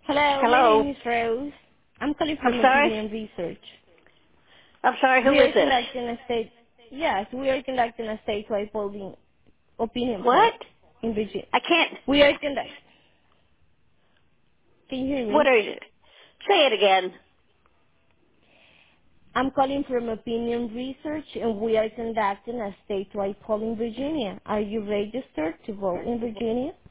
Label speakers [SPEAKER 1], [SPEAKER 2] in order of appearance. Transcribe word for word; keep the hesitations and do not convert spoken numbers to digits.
[SPEAKER 1] Hello, my
[SPEAKER 2] Hello.
[SPEAKER 1] name is Rose. I'm calling
[SPEAKER 2] I'm
[SPEAKER 1] from
[SPEAKER 2] sorry.
[SPEAKER 1] Opinion Research.
[SPEAKER 2] I'm sorry. Who
[SPEAKER 1] We
[SPEAKER 2] is
[SPEAKER 1] are
[SPEAKER 2] this?
[SPEAKER 1] conducting a state, yes, we are conducting a statewide polling opinion poll
[SPEAKER 2] What?
[SPEAKER 1] in Virginia.
[SPEAKER 2] I can't.
[SPEAKER 1] We are conducting, can you hear
[SPEAKER 2] What
[SPEAKER 1] me?
[SPEAKER 2] are you? Say it again.
[SPEAKER 1] I'm calling from Opinion Research and we are conducting a statewide poll in Virginia. Are you registered to vote in Virginia?